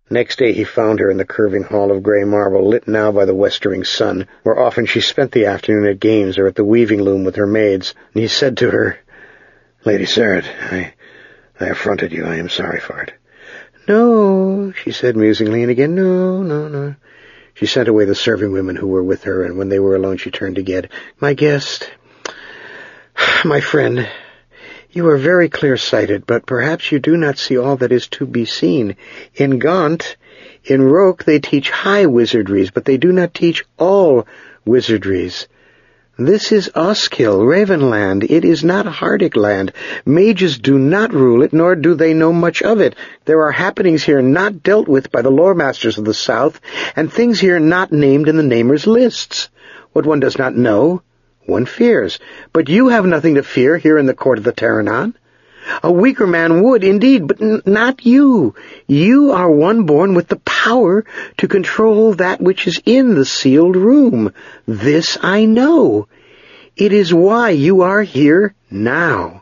Next day he found her in the curving hall of grey marble, lit now by the westering sun, where often she spent the afternoon at games or at the weaving loom with her maids, and he said to her, "Lady Sarah, I affronted you. I am sorry for it." "No," she said musingly, and again, "No." She sent away the serving women who were with her, and when they were alone she turned to Ged. "My guest, my friend, you are very clear-sighted, but perhaps you do not see all that is to be seen. In Gaunt, in Roke, they teach high wizardries, but they do not teach all wizardries. This is Oskill, Ravenland. It is not Hardic land. Mages do not rule it, nor do they know much of it. There are happenings here not dealt with by the lore-masters of the south, and things here not named in the namers' lists. What one does not know, one fears. But you have nothing to fear here in the court of the Terranon. A weaker man would, indeed, but not you. You are one born with the power to control that which is in the sealed room. This I know. It is why you are here now."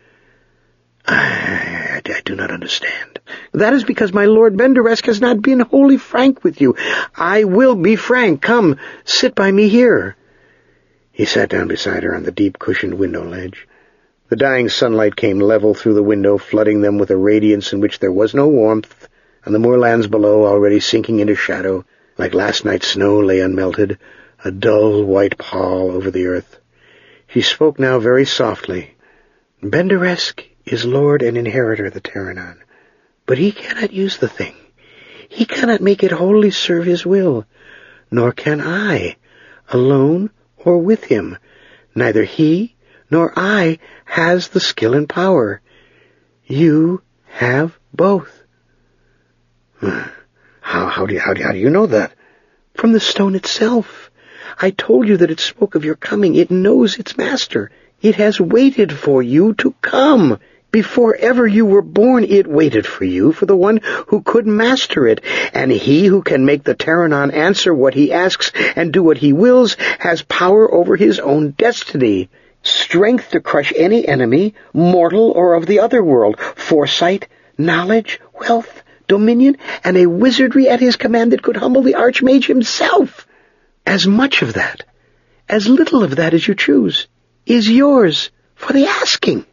I do not understand. "That is because my Lord Benderesk has not been wholly frank with you. I will be frank. Come, sit by me here." He sat down beside her on the deep cushioned window ledge. The dying sunlight came level through the window, flooding them with a radiance in which there was no warmth, and the moorlands below, already sinking into shadow, like last night's snow, lay unmelted, a dull white pall over the earth. She spoke now very softly. "Benderesk is lord and inheritor of the Terranon, but he cannot use the thing. He cannot make it wholly serve his will, nor can I, alone or with him. Neither he nor I has the skill and power. You have both." How do you know that?" "From the stone itself. I told you that it spoke of your coming. It knows its master. It has waited for you to come. Before ever you were born, it waited for you, for the one who could master it. And he who can make the Terranon answer what he asks and do what he wills has power over his own destiny. Strength to crush any enemy, mortal or of the other world, foresight, knowledge, wealth, dominion, and a wizardry at his command that could humble the Archmage himself. As much of that, as little of that as you choose, is yours for the asking."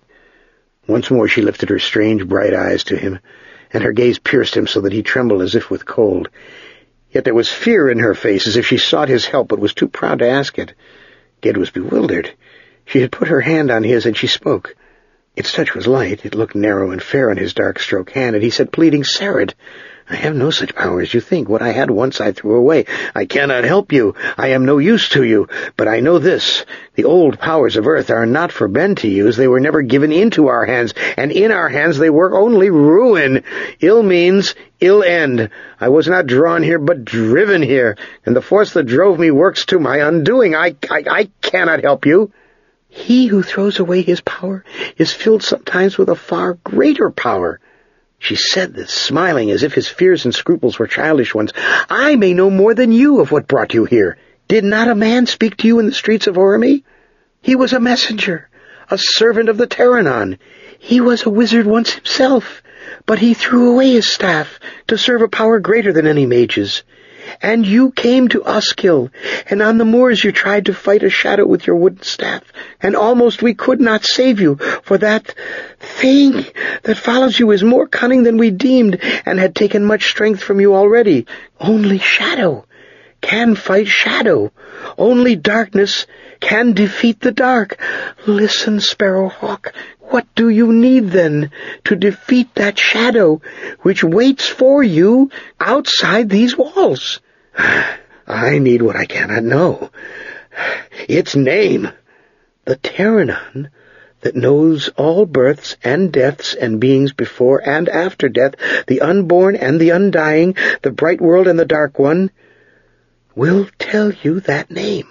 Once more she lifted her strange bright eyes to him, and her gaze pierced him so that he trembled as if with cold. Yet there was fear in her face, as if she sought his help but was too proud to ask it. Ged was bewildered. She had put her hand on his, and she spoke. Its touch was light. It looked narrow and fair on his dark stroke hand, and he said, pleading, "Sarad, I have no such power as you think. What I had once I threw away. I cannot help you. I am no use to you. But I know this. The old powers of earth are not for men to use. They were never given into our hands, and in our hands they work only ruin. Ill means ill end. I was not drawn here, but driven here, and the force that drove me works to my undoing. I cannot help you." "He who throws away his power is filled sometimes with a far greater power." She said this, smiling as if his fears and scruples were childish ones. "I may know more than you of what brought you here. Did not a man speak to you in the streets of Orome? He was a messenger, a servant of the Terranon. He was a wizard once himself, but he threw away his staff to serve a power greater than any mage's. And you came to Oskill, and on the moors you tried to fight a shadow with your wooden staff, and almost we could not save you, for that thing that follows you is more cunning than we deemed, and had taken much strength from you already. Only shadow can fight shadow. Only darkness can defeat the dark. Listen, Sparrowhawk, what do you need, then, to defeat that shadow which waits for you outside these walls?" "I need what I cannot know. Its name. The Terranon that knows all births and deaths and beings before and after death, the unborn and the undying, the bright world and the dark one, will tell you that name."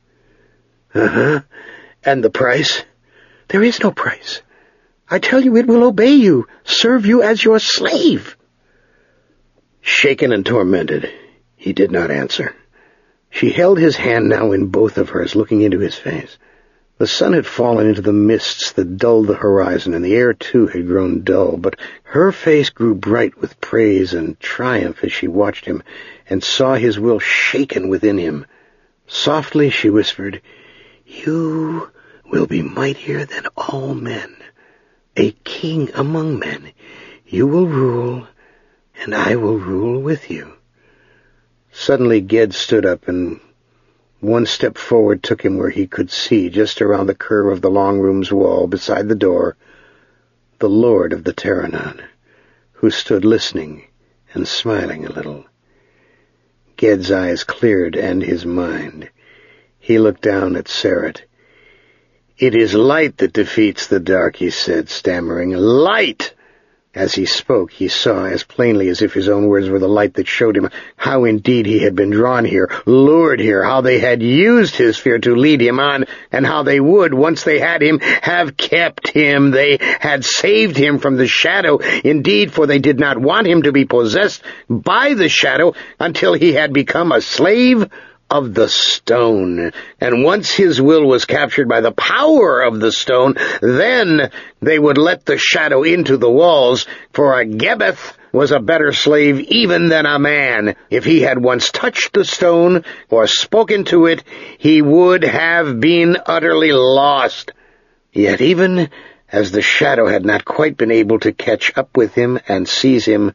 "And the price?" "There is no price. I tell you it will obey you, serve you as your slave." Shaken and tormented, he did not answer. She held his hand now in both of hers, looking into his face. The sun had fallen into the mists that dulled the horizon, and the air, too, had grown dull, but her face grew bright with praise and triumph as she watched him and saw his will shaken within him. Softly she whispered, "You will be mightier than all men, a king among men. You will rule, and I will rule with you." Suddenly Ged stood up, and one step forward took him where he could see, just around the curve of the long room's wall beside the door, the Lord of the Taranon, who stood listening and smiling a little. Ged's eyes cleared, and his mind. He looked down at Seret. "It is light that defeats the dark," he said, stammering. "Light!" As he spoke, he saw as plainly as if his own words were the light that showed him how indeed he had been drawn here, lured here, how they had used his fear to lead him on, and how they would, once they had him, have kept him. They had saved him from the shadow, indeed, for they did not want him to be possessed by the shadow until he had become a slave of the stone. And once his will was captured by the power of the stone, then they would let the shadow into the walls, for a Gebeth was a better slave even than a man. If he had once touched the stone or spoken to it, he would have been utterly lost. Yet even as the shadow had not quite been able to catch up with him and seize him,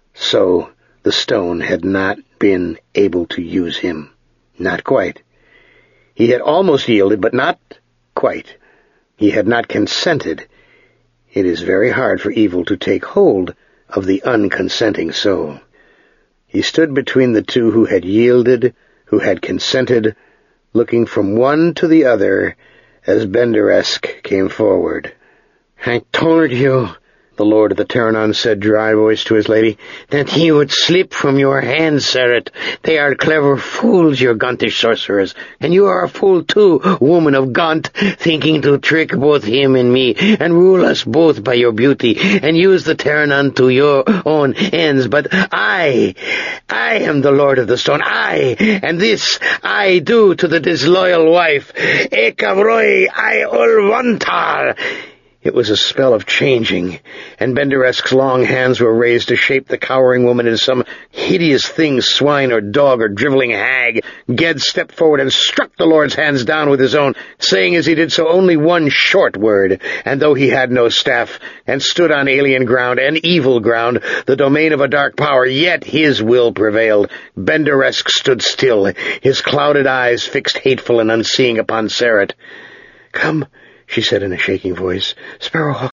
so the stone had not been able to use him. Not quite. He had almost yielded, but not quite. He had not consented. It is very hard for evil to take hold of the unconsenting soul. He stood between the two who had yielded, who had consented, looking from one to the other as Benderesk came forward. "I told you," the Lord of the Taranon said, dry-voiced to his lady, "that he would slip from your hands, Seret. They are clever fools, your Gontish sorcerers, and you are a fool too, woman of Gont, thinking to trick both him and me, and rule us both by your beauty, and use the Taranon to your own ends. But I am the Lord of the Stone, and this I do to the disloyal wife, Ekavroi I Ulvantar." It was a spell of changing, and Benderesk's long hands were raised to shape the cowering woman into some hideous thing, swine or dog or driveling hag. Ged stepped forward and struck the Lord's hands down with his own, saying as he did so only one short word, and though he had no staff, and stood on alien ground and evil ground, the domain of a dark power, yet his will prevailed. Benderesk stood still, his clouded eyes fixed hateful and unseeing upon Seret. "Come," she said in a shaking voice. "Sparrowhawk,